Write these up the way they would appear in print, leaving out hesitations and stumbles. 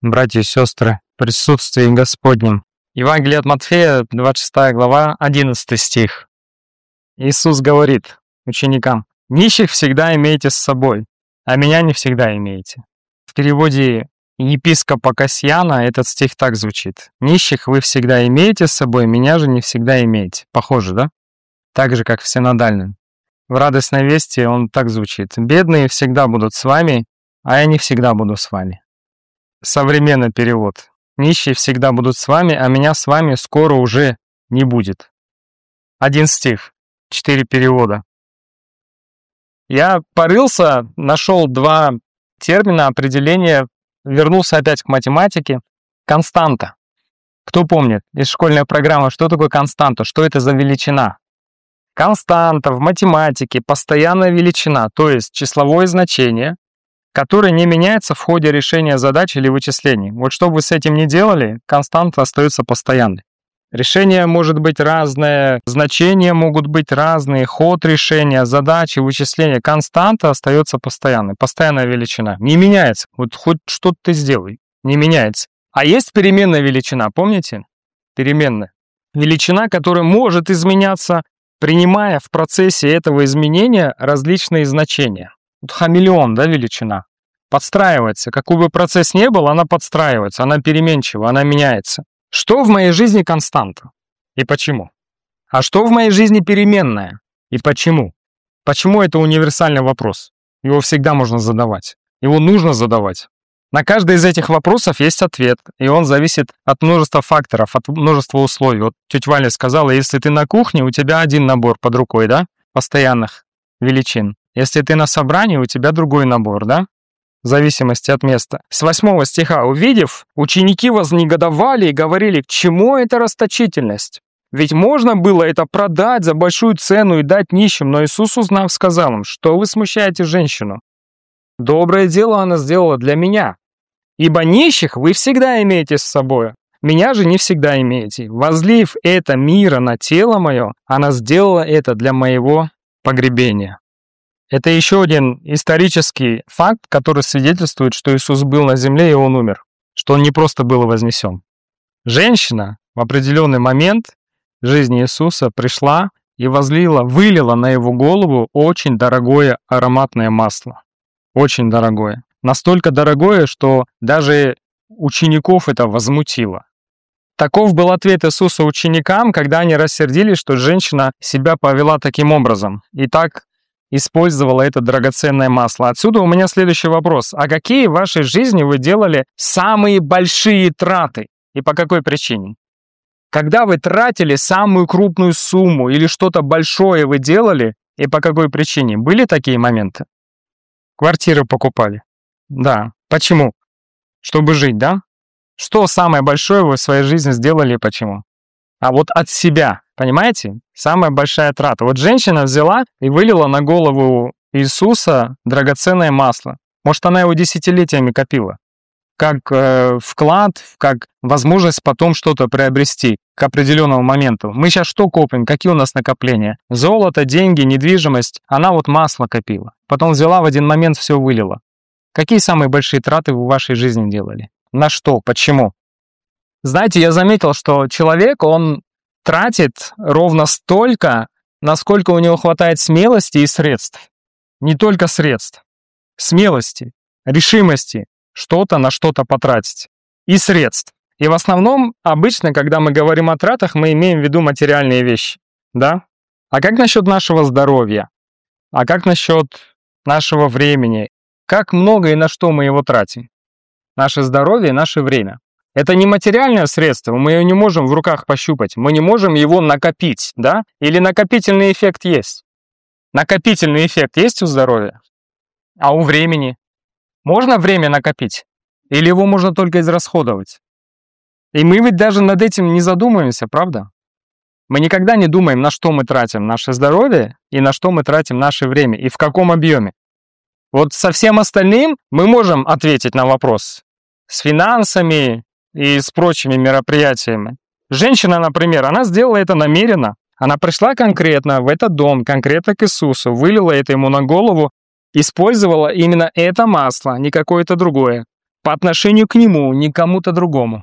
Братья и сестры, в присутствии Господнем. Евангелие от Матфея, 26 глава, 11 стих. Иисус говорит ученикам: «Нищих всегда имейте с собой, а меня не всегда имеете». В переводе епископа Касьяна этот стих так звучит: «Нищих вы всегда имеете с собой, меня же не всегда имеете». Похоже, да? Так же, как в синодальном. В радостной вести он так звучит: «Бедные всегда будут с вами, а я не всегда буду с вами». Современный перевод: «Нищие всегда будут с вами, а меня с вами скоро уже не будет». Один стих, 4 перевода. Я порылся, нашел 2 термина, определения, вернулся опять к математике. Константа. Кто помнит из школьной программы, что такое константа, что это за величина? Константа в математике — постоянная величина, то есть числовое значение, которое не меняется в ходе решения задач или вычислений. Вот что бы вы с этим ни делали, константа остается постоянной. Решение может быть разное, значения могут быть разные, ход решения, задачи, вычисления. Константа остается постоянной, постоянная величина. Не меняется. Вот хоть что-то ты сделай, не меняется. А есть переменная величина, помните? Переменная. Величина, которая может изменяться, принимая в процессе этого изменения различные значения. Вот хамелеон, да, величина. Подстраивается. Какой бы процесс ни был, она подстраивается, она переменчива, она меняется. Что в моей жизни константа? И почему? А что в моей жизни переменная? И почему? Почему это универсальный вопрос? Его всегда можно задавать. Его нужно задавать. На каждый из этих вопросов есть ответ, и он зависит от множества факторов, от множества условий. Вот тетя Валя сказала, если ты на кухне, у тебя один набор под рукой, да, постоянных величин. Если ты на собрании, у тебя другой набор, да, в зависимости от места. С 8 стиха: «Увидев, ученики вознегодовали и говорили, к чему эта расточительность? Ведь можно было это продать за большую цену и дать нищим, но Иисус, узнав, сказал им, что вы смущаете женщину? Доброе дело она сделала для меня. Ибо нищих вы всегда имеете с собой, меня же не всегда имеете. Возлив это мира на тело мое, она сделала это для моего погребения». Это еще один исторический факт, который свидетельствует, что Иисус был на земле и Он умер, что Он не просто был вознесен. Женщина в определенный момент в жизни Иисуса пришла и вылила на Его голову очень дорогое ароматное масло. Очень дорогое. Настолько дорогое, что даже учеников это возмутило. Таков был ответ Иисуса ученикам, когда они рассердились, что женщина себя повела таким образом и так использовала это драгоценное масло. Отсюда у меня следующий вопрос. А какие в вашей жизни вы делали самые большие траты? И по какой причине? Когда вы тратили самую крупную сумму или что-то большое вы делали, и по какой причине? Были такие моменты? Квартиры покупали. Да. Почему? Чтобы жить, да? Что самое большое вы в своей жизни сделали и почему? А вот от себя, понимаете? Самая большая трата. Вот женщина взяла и вылила на голову Иисуса драгоценное масло. Может, она его десятилетиями копила. Как вклад, как возможность потом что-то приобрести к определенному моменту. Мы сейчас что копим? Какие у нас накопления? Золото, деньги, недвижимость. Она вот масло копила. Потом взяла, в один момент все вылила. Какие самые большие траты вы в вашей жизни делали? На что? Почему? Знаете, я заметил, что человек, он тратит ровно столько, насколько у него хватает смелости и средств. Не только средств. Смелости, решимости что-то на что-то потратить. И средств. И в основном, обычно, когда мы говорим о тратах, мы имеем в виду материальные вещи. Да? А как насчет нашего здоровья? А как насчет нашего времени? Как много и на что мы его тратим? Наше здоровье и наше время. Это не материальное средство, мы его не можем в руках пощупать, мы не можем его накопить, да? Или накопительный эффект есть? Накопительный эффект есть у здоровья? А у времени? Можно время накопить? Или его можно только израсходовать? И мы ведь даже над этим не задумываемся, правда? Мы никогда не думаем, на что мы тратим наше здоровье и на что мы тратим наше время, и в каком объеме. Вот со всем остальным мы можем ответить на вопрос. С финансами и с прочими мероприятиями. Женщина, например, она сделала это намеренно. Она пришла конкретно в этот дом, конкретно к Иисусу, вылила это ему на голову, использовала именно это масло, не какое-то другое. по отношению к Нему, не к кому-то другому.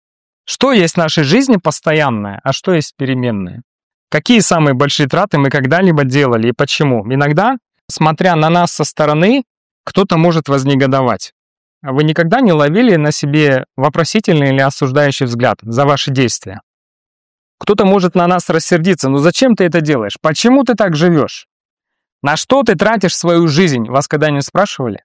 Что есть в нашей жизни постоянное, а что есть переменное? Какие самые большие траты мы когда-либо делали и почему? Иногда, смотря на нас со стороны, кто-то может вознегодовать. А вы никогда не ловили на себе вопросительный или осуждающий взгляд за ваши действия? Кто-то может на нас рассердиться. Ну зачем ты это делаешь? Почему ты так живешь? На что ты тратишь свою жизнь? Вас когда-нибудь спрашивали?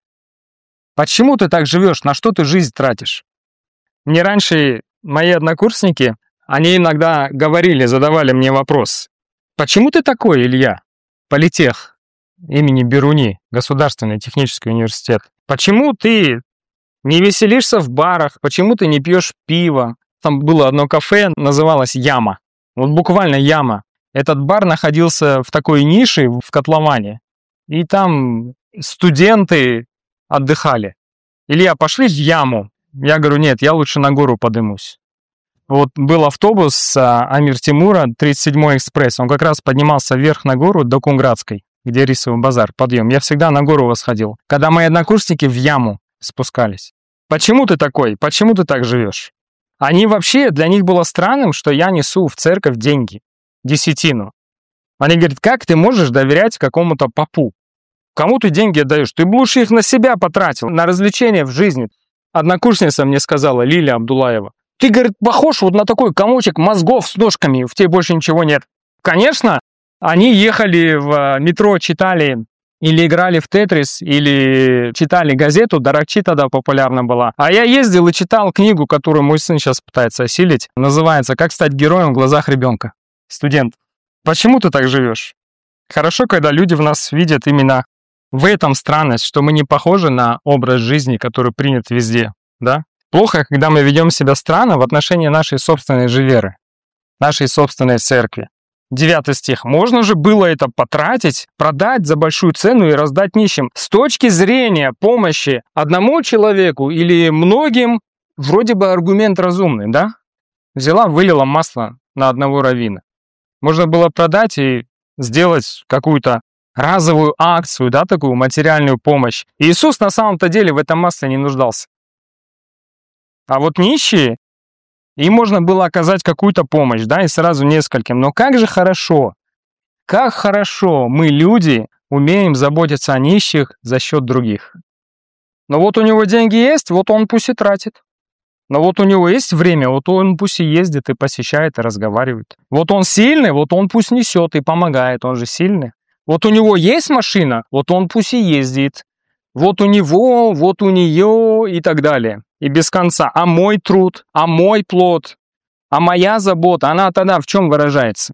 Почему ты так живешь? На что ты жизнь тратишь? Мне раньше мои однокурсники, они иногда говорили, задавали мне вопрос. Почему ты такой, Илья? Политех имени Беруни, Государственный технический университет. Почему ты не веселишься в барах? Почему ты не пьешь пиво? Там было одно кафе, называлось «Яма». Вот буквально «Яма». Этот бар находился в такой нише, в котловане. И там студенты отдыхали. Илья, пошли в яму. Я говорю, нет, я лучше на гору подымусь. Вот был автобус Амир-Тимура, 37-й экспресс. Он как раз поднимался вверх на гору до Кунградской, где рисовый базар, подъем. Я всегда на гору восходил. Когда мои однокурсники в яму спускались. Почему ты такой? Почему ты так живешь? Они вообще, для них было странным, что я несу в церковь деньги, десятину. Они говорят, как ты можешь доверять какому-то попу? Кому ты деньги отдаешь? Ты бы лучше их на себя потратил, на развлечения в жизни. Однокурсница мне сказала, Лилия Абдулаева, ты, говорит, похож вот на такой комочек мозгов с ножками, в тебе больше ничего нет. Конечно, они ехали в метро, читали или играли в Тетрис, или читали газету, Даракчи тогда популярна была. А я ездил и читал книгу, которую мой сын сейчас пытается осилить. Называется «Как стать героем в глазах ребенка». Студент, почему ты так живешь? Хорошо, когда люди в нас видят именно в этом странность, что мы не похожи на образ жизни, который принят везде, да? Плохо, когда мы ведем себя странно в отношении нашей собственной же веры, нашей собственной церкви. 9 стих. Можно же было это потратить, продать за большую цену и раздать нищим. С точки зрения помощи одному человеку или многим, вроде бы аргумент разумный, да? Взяла, вылила масло на одного раввина. Можно было продать и сделать какую-то разовую акцию, да, такую материальную помощь. Иисус на самом-то деле в этом масле не нуждался. А вот нищие, им можно было оказать какую-то помощь, да, и сразу нескольким. Но как же хорошо, как хорошо мы, люди, умеем заботиться о нищих за счет других. Но вот у него деньги есть, вот он пусть и тратит. Но вот у него есть время, вот он пусть и ездит, и посещает, и разговаривает. Вот он сильный, вот он пусть несет и помогает, он же сильный. Вот у него есть машина, вот он пусть и ездит. Вот у него, вот у нее и так далее. И без конца. А мой труд, а мой плод, а моя забота, она тогда в чем выражается?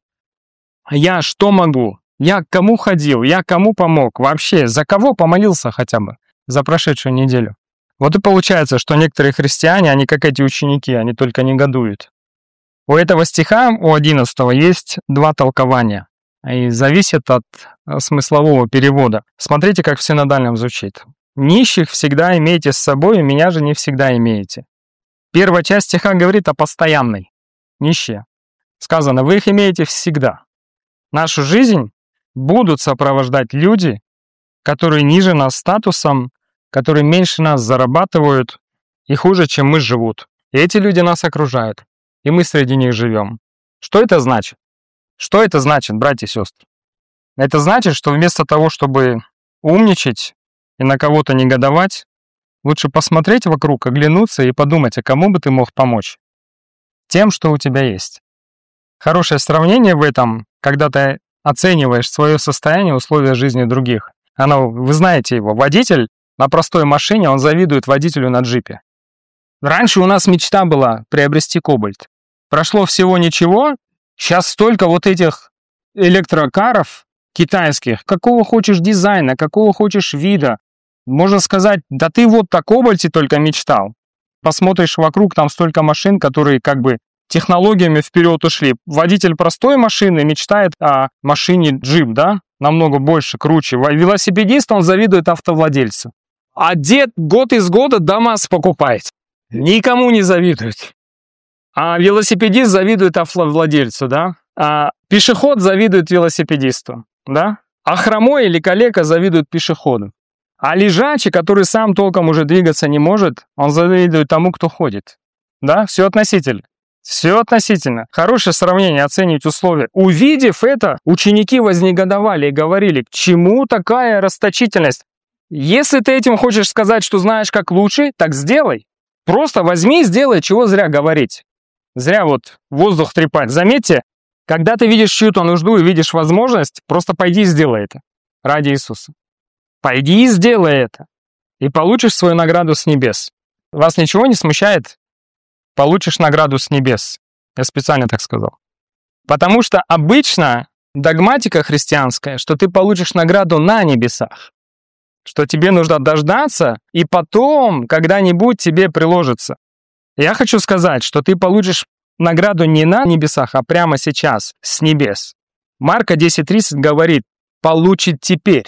Я что могу? Я к кому ходил? Я кому помог? Вообще, за кого помолился хотя бы за прошедшую неделю? Вот и получается, что некоторые христиане, они как эти ученики, они только негодуют. У этого стиха, у 11 есть два толкования. И зависит от смыслового перевода. Смотрите, как в синодальном звучит. «Нищих всегда имейте с собой, меня же не всегда имеете». Первая часть стиха говорит о постоянной. Нищие. Сказано, вы их имеете всегда. Нашу жизнь будут сопровождать люди, которые ниже нас статусом, которые меньше нас зарабатывают и хуже, чем мы, живут. И эти люди нас окружают, и мы среди них живем. Что это значит? Что это значит, братья и сестры? Это значит, что вместо того, чтобы умничать и на кого-то негодовать, лучше посмотреть вокруг, оглянуться и подумать, а кому бы ты мог помочь? Тем, что у тебя есть. Хорошее сравнение в этом, когда ты оцениваешь свое состояние, условия жизни других. Вы знаете его. Водитель на простой машине, он завидует водителю на джипе. Раньше у нас мечта была приобрести Кобальт. Прошло всего ничего, сейчас столько вот этих электрокаров китайских, какого хочешь дизайна, какого хочешь вида. Можно сказать, да ты вот о Кобальте только мечтал. Посмотришь вокруг, там столько машин, которые как бы технологиями вперед ушли. Водитель простой машины мечтает о машине джип, да? Намного больше, круче. Велосипедист, он завидует автовладельцу. А дед год из года ДАМАЗ покупает. Никому не завидует. А велосипедист завидует автовладельцу, да? А пешеход завидует велосипедисту, да? А хромой или калека завидует пешеходу. А лежачий, который сам толком уже двигаться не может, он завидует тому, кто ходит. Да, все относительно. Все относительно. Хорошее сравнение, оценить условия. Увидев это, ученики вознегодовали и говорили, к чему такая расточительность? Если ты этим хочешь сказать, что знаешь как лучше, так сделай. Просто возьми и сделай, чего зря говорить. Зря вот воздух трепать. Заметьте, когда ты видишь чью-то нужду и видишь возможность, просто пойди и сделай это. Ради Иисуса. Пойди и сделай это. И получишь свою награду с небес. Вас ничего не смущает? Получишь награду с небес. Я специально так сказал. Потому что обычно догматика христианская, что ты получишь награду на небесах. Что тебе нужно дождаться, и потом когда-нибудь тебе приложится. Я хочу сказать, что ты получишь награду не на небесах, а прямо сейчас, с небес. Марка 10:30 говорит, получит теперь,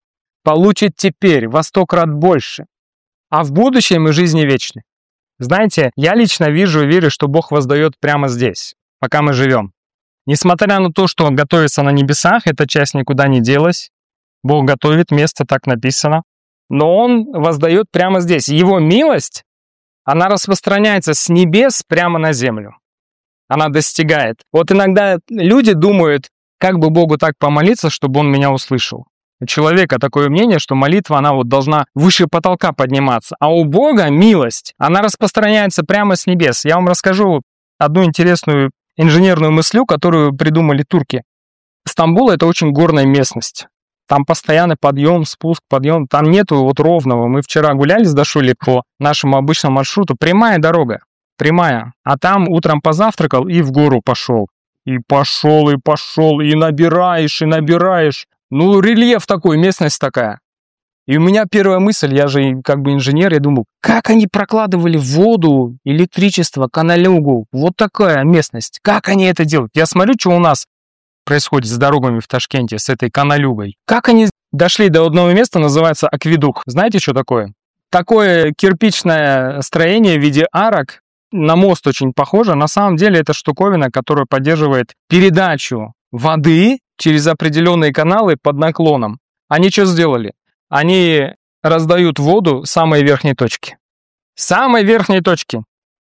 во 100 крат больше, а в будущем и жизни вечной. Знаете, я лично вижу и верю, что Бог воздает прямо здесь, пока мы живем. Несмотря на то, что готовится на небесах, эта часть никуда не делась. Бог готовит место, так написано. Но Он воздает прямо здесь. Его милость, она распространяется с небес прямо на землю. Она достигает. Вот иногда люди думают, как бы Богу так помолиться, чтобы Он меня услышал. У человека такое мнение, что молитва, она вот должна выше потолка подниматься. А у Бога милость, она распространяется прямо с небес. Я вам расскажу одну интересную инженерную мысль, которую придумали турки. Стамбул — это очень горная местность. Там постоянный подъем, спуск, подъем. Там нету вот ровного. Мы вчера гуляли с Дашулей по нашему обычному маршруту. Прямая дорога. Прямая. А там утром позавтракал и в гору пошел. И пошел, и набираешь, и набираешь. Ну, рельеф такой, местность такая. И у меня первая мысль, я же как бы инженер, я думал, как они прокладывали воду, электричество, каналюгу. Вот такая местность. Как они это делают? Я смотрю, что у нас происходит с дорогами в Ташкенте, с этой каналюгой. Как они дошли до одного места, называется акведук. Знаете, что такое? Такое кирпичное строение в виде арок, на мост очень похоже. На самом деле это штуковина, которая поддерживает передачу воды через определенные каналы под наклоном. Они что сделали? Они раздают воду с самой верхней точки. С самой верхней точки.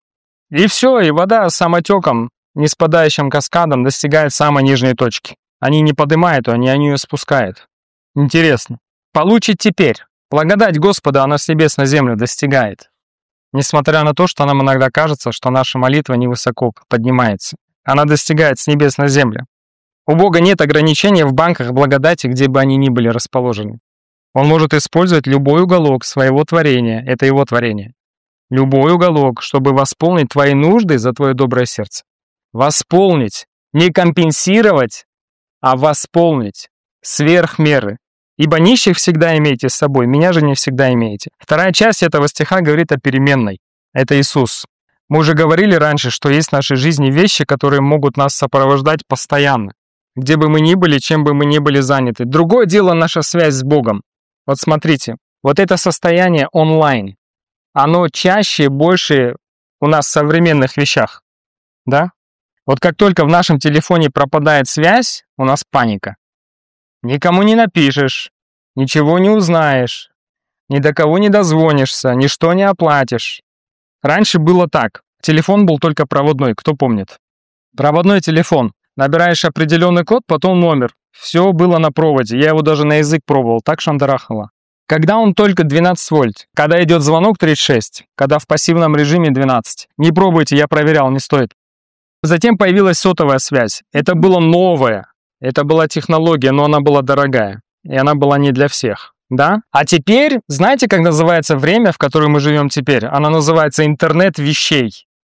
И все, и вода самотеком, не спадающим каскадом достигает самой нижней точки. Они не поднимают ее, они ее спускают. Интересно. Получит теперь. Благодать Господа, она с небес на землю достигает. Несмотря на то, что нам иногда кажется, что наша молитва невысоко поднимается. Она достигает с небес на землю. У Бога нет ограничения в банках благодати, где бы они ни были расположены. Он может использовать любой уголок своего творения, это его творение. Любой уголок, чтобы восполнить твои нужды за твое доброе сердце. Восполнить, не компенсировать, а восполнить сверх меры. Ибо нищих всегда имейте с собой, меня же не всегда имеете. Вторая часть этого стиха говорит о переменной. Это Иисус. Мы уже говорили раньше, что есть в нашей жизни вещи, которые могут нас сопровождать постоянно. Где бы мы ни были, чем бы мы ни были заняты. Другое дело наша связь с Богом. Вот смотрите, вот это состояние онлайн, оно чаще, больше у нас в современных вещах. Да? Вот как только в нашем телефоне пропадает связь, у нас паника. Никому не напишешь, ничего не узнаешь, ни до кого не дозвонишься, ничто не оплатишь. Раньше было так. Телефон был только проводной, кто помнит? Проводной телефон. Набираешь определенный код, потом номер. Все было на проводе. Я его даже на язык пробовал, так шандарахало. Когда он только 12 вольт, когда идет звонок 36, когда в пассивном режиме 12. Не пробуйте, я проверял, не стоит. Затем появилась сотовая связь. Это было новое. Это была технология, но она была дорогая. И она была не для всех. Да? А теперь, знаете, как называется время, в котором мы живем теперь? Оно называется интернет вещей.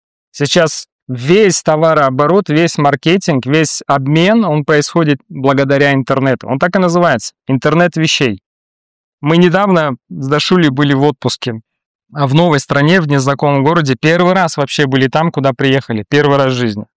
Сейчас весь товарооборот, весь маркетинг, весь обмен, он происходит благодаря интернету. Он так и называется. Интернет вещей. Мы недавно с Дашулей были в отпуске. В новой стране, в незнакомом городе. Первый раз вообще были там, куда приехали. Первый раз в жизни.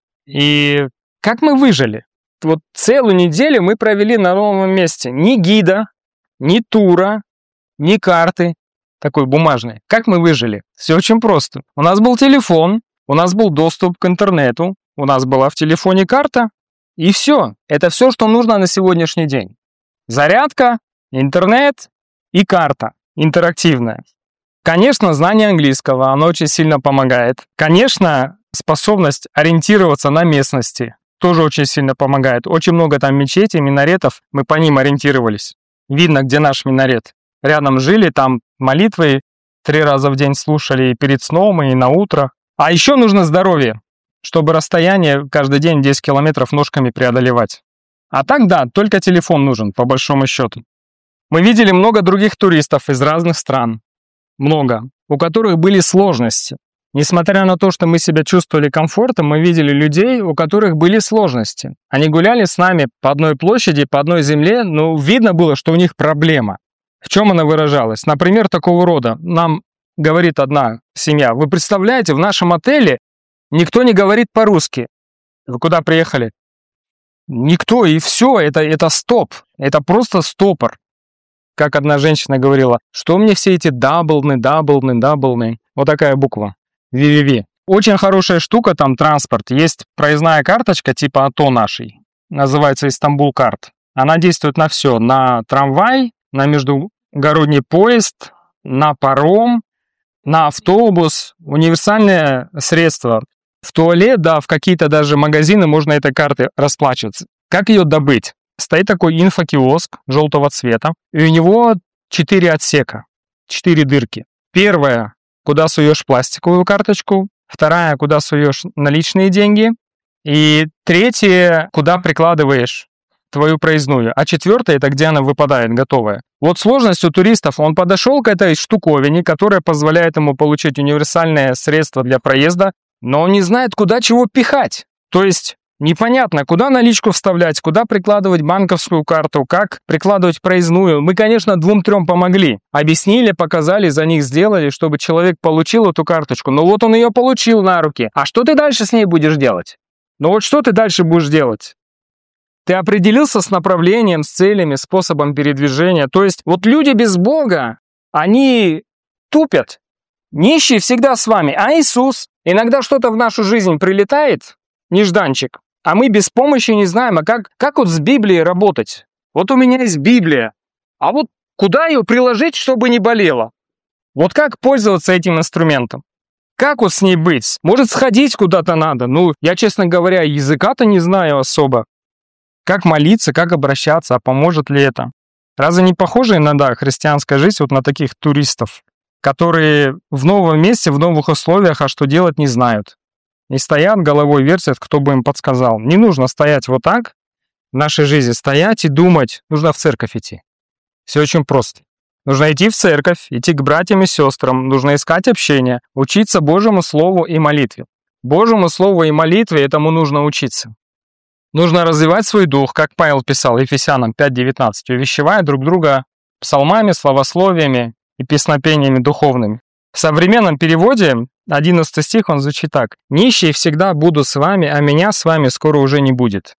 И как мы выжили? Вот целую неделю мы провели на новом месте. Ни гида, ни тура, ни карты. Такой бумажной. Как мы выжили? Все очень просто. У нас был телефон, у нас был доступ к интернету, у нас была в телефоне карта. И все. Это все, что нужно на сегодняшний день. Зарядка, интернет и карта. интерактивное. Конечно, знание английского, оно очень сильно помогает. Конечно, способность ориентироваться на местности тоже очень сильно помогает. Очень много там мечетей, минаретов, мы по ним ориентировались. Видно, где наш минарет. Рядом жили, там молитвы 3 раза в день слушали и перед сном, и на утро. А еще нужно здоровье, чтобы расстояние каждый день 10 километров ножками преодолевать. А так да, только телефон нужен, по большому счету. Мы видели много других туристов из разных стран. Много. У которых были сложности. Несмотря на то, что мы себя чувствовали комфортом, мы видели людей, у которых были сложности. Они гуляли с нами по одной площади, по одной земле, но видно было, что у них проблема. В чем она выражалась? Например, такого рода. Нам говорит одна семья: вы представляете, в нашем отеле никто не говорит по-русски. Вы куда приехали? Никто, и все, это стоп. Это просто стопор. Как одна женщина говорила: что мне все эти даблны. Вот такая буква. www. Очень хорошая штука там транспорт. Есть проездная карточка типа АТО нашей. Называется Istanbul Card. Она действует на все. На трамвай, на междугородний поезд, на паром, на автобус. Универсальное средство. В туалет, да, в какие-то даже магазины можно этой картой расплачиваться. Как ее добыть? Стоит такой инфокиоск желтого цвета, и у него 4 отсека, 4 дырки. Первая, куда суешь пластиковую карточку, вторая, куда суешь наличные деньги, и третья, куда прикладываешь твою проездную, а четвертая, это где она выпадает, готовая. Вот сложность у туристов: он подошел к этой штуковине, которая позволяет ему получить универсальное средство для проезда, но он не знает, куда чего пихать. То есть непонятно, куда наличку вставлять, куда прикладывать банковскую карту, как прикладывать проездную. Мы, конечно, 2-3 помогли. Объяснили, показали, за них сделали, чтобы человек получил эту карточку. Но вот он ее получил на руки. А что ты дальше с ней будешь делать? Ну вот что ты дальше будешь делать? Ты определился с направлением, с целями, способом передвижения. То есть вот люди без Бога, они тупят. Нищий всегда с вами. А Иисус? Иногда что-то в нашу жизнь прилетает, нежданчик, а мы без помощи не знаем, а как вот с Библией работать? Вот у меня есть Библия, а вот куда ее приложить, чтобы не болело? Вот как пользоваться этим инструментом? Как вот с ней быть? Может, сходить куда-то надо? Ну, я, честно говоря, языка-то не знаю особо. Как молиться, как обращаться, а поможет ли это? Разве не похожа иногда христианская жизнь вот на таких туристов, которые в новом месте, в новых условиях, а что делать не знают? И стоят, головой вертят, кто бы им подсказал. Не нужно стоять вот так в нашей жизни, стоять и думать. Нужно в церковь идти. Все очень просто. Нужно идти в церковь, идти к братьям и сестрам, нужно искать общение, учиться Божьему Слову и молитве. Божьему Слову и молитве этому нужно учиться. Нужно развивать свой дух, как Павел писал Ефесянам 5:19, увещевая друг друга псалмами, славословиями и песнопениями духовными. В современном переводе 11 стих, он звучит так: «Нищие всегда буду с вами, а меня с вами скоро уже не будет».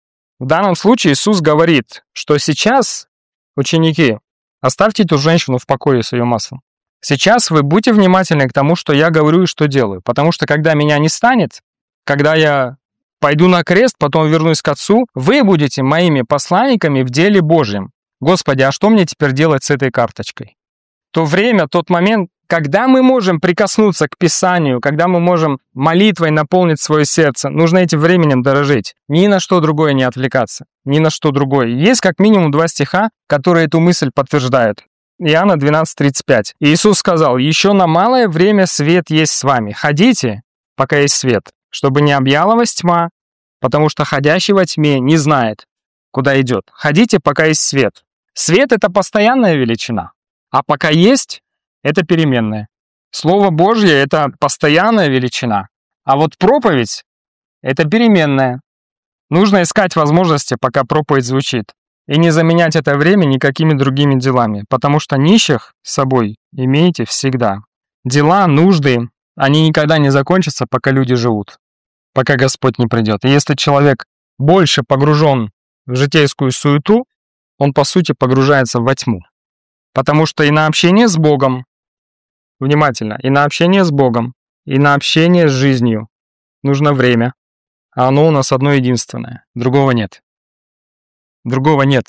В данном случае Иисус говорит, что сейчас, ученики, оставьте эту женщину в покое с ее маслом. Сейчас вы будьте внимательны к тому, что я говорю и что делаю, потому что когда меня не станет, когда я пойду на крест, потом вернусь к Отцу, вы будете моими посланниками в деле Божьем. Господи, а что мне теперь делать с этой карточкой? То время, тот момент, когда мы можем прикоснуться к Писанию, когда мы можем молитвой наполнить свое сердце, нужно этим временем дорожить. Ни на что другое не отвлекаться. Ни на что другое. Есть как минимум 2 стиха, которые эту мысль подтверждают. Иоанна 12:35. Иисус сказал: «Еще на малое время свет есть с вами. Ходите, пока есть свет, чтобы не объяла вас тьма, потому что ходящий во тьме не знает, куда идет. Ходите, пока есть свет». Свет — это постоянная величина, а пока есть — это переменная. Слово Божье — это постоянная величина, а вот проповедь — это переменная. Нужно искать возможности, пока проповедь звучит, и не заменять это время никакими другими делами, потому что нищих с собой имеете всегда. Дела, нужды, они никогда не закончатся, пока люди живут, пока Господь не придет. И если человек больше погружен в житейскую суету, он, по сути, погружается во тьму. Потому что и на общение с Богом, внимательно, и на общение с Богом, и на общение с жизнью нужно время. А оно у нас одно единственное. Другого нет. Другого нет.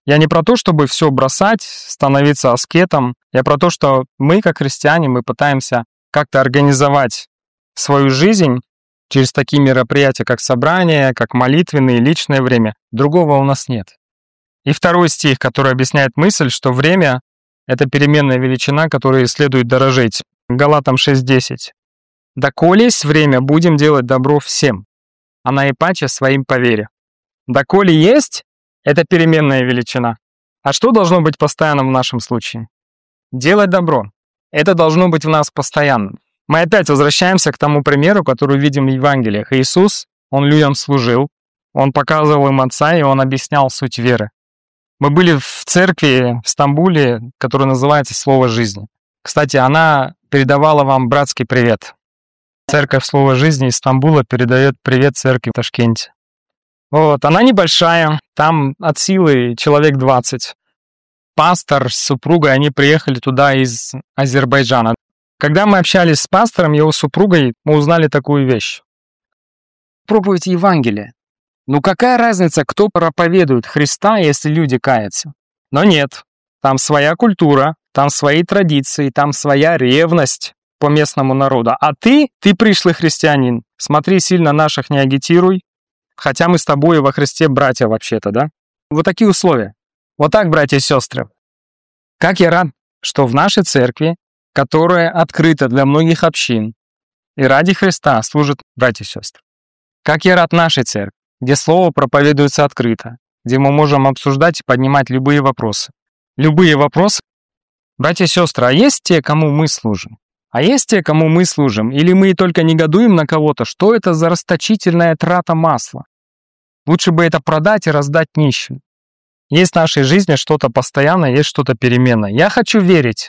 Я не про то, чтобы все бросать, становиться аскетом. Я про то, что мы, как христиане, мы пытаемся как-то организовать свою жизнь через такие мероприятия, как собрания, как молитвенные, личное время. Другого у нас нет. И второй стих, который объясняет мысль, что время — это переменная величина, которой следует дорожить. Галатам 6:10. «Доколе есть время, будем делать добро всем, а наипаче своим по вере». Доколе есть — это переменная величина. А что должно быть постоянным в нашем случае? Делать добро. Это должно быть в нас постоянно. Мы опять возвращаемся к тому примеру, который видим в Евангелиях. Иисус, Он людям служил, Он показывал им Отца, и Он объяснял суть веры. Мы были в церкви в Стамбуле, которая называется «Слово жизни». Кстати, она передавала вам братский привет. Церковь «Слово жизни» из Стамбула передает привет церкви в Ташкенте. Вот, она небольшая, там от силы человек 20. Пастор с супругой, они приехали туда из Азербайджана. Когда мы общались с пастором и его супругой, мы узнали такую вещь. Проповедь Евангелия. Ну какая разница, кто проповедует Христа, если люди каятся? Но нет, там своя культура, там свои традиции, там своя ревность по местному народу. А ты пришлый христианин, смотри, сильно наших не агитируй, хотя мы с тобой во Христе братья вообще-то, да? Вот такие условия. Вот так, братья и сестры. Как я рад, что в нашей церкви, которая открыта для многих общин и ради Христа служат братья и сестры. Как я рад нашей церкви, где Слово проповедуется открыто, где мы можем обсуждать и поднимать любые вопросы. Любые вопросы. Братья и сестры, а есть те, кому мы служим? А есть те, кому мы служим? Или мы только негодуем на кого-то? Что это за расточительная трата масла? Лучше бы это продать и раздать нищим. Есть в нашей жизни что-то постоянное, есть что-то переменное. Я хочу верить,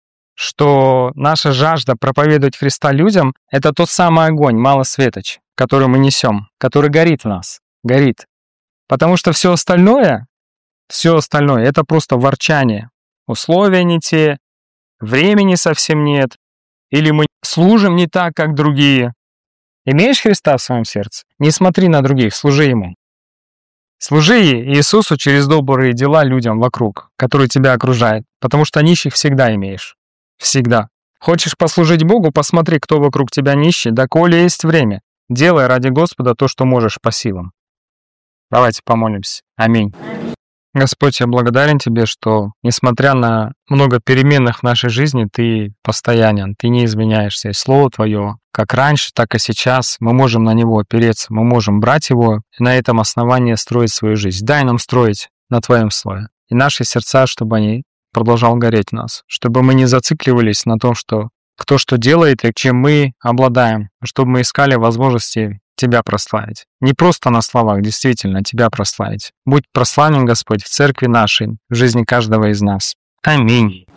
что наша жажда проповедовать Христа людям — это тот самый огонь, малосветоч, который мы несем, который горит в нас, горит. Потому что все остальное — это просто ворчание. Условия не те, времени совсем нет, или мы служим не так, как другие. Имеешь Христа в своем сердце? Не смотри на других, служи Ему. Служи Иисусу через добрые дела людям вокруг, которые тебя окружают, потому что нищих всегда имеешь. Всегда. Хочешь послужить Богу, посмотри, кто вокруг тебя нищий, доколе есть время. Делай ради Господа то, что можешь по силам. Давайте помолимся. Аминь. Господь, я благодарен Тебе, что, несмотря на много переменных в нашей жизни, Ты постоянен, Ты не изменяешься. И Слово Твое, как раньше, так и сейчас, мы можем на него опереться, мы можем брать его и на этом основании строить свою жизнь. Дай нам строить на Твоем Слове. И наши сердца, чтобы они продолжал гореть в нас, чтобы мы не зацикливались на том, что кто что делает и чем мы обладаем, чтобы мы искали возможности Тебя прославить. Не просто на словах, действительно, Тебя прославить. Будь прославлен, Господь, в церкви нашей, в жизни каждого из нас. Аминь.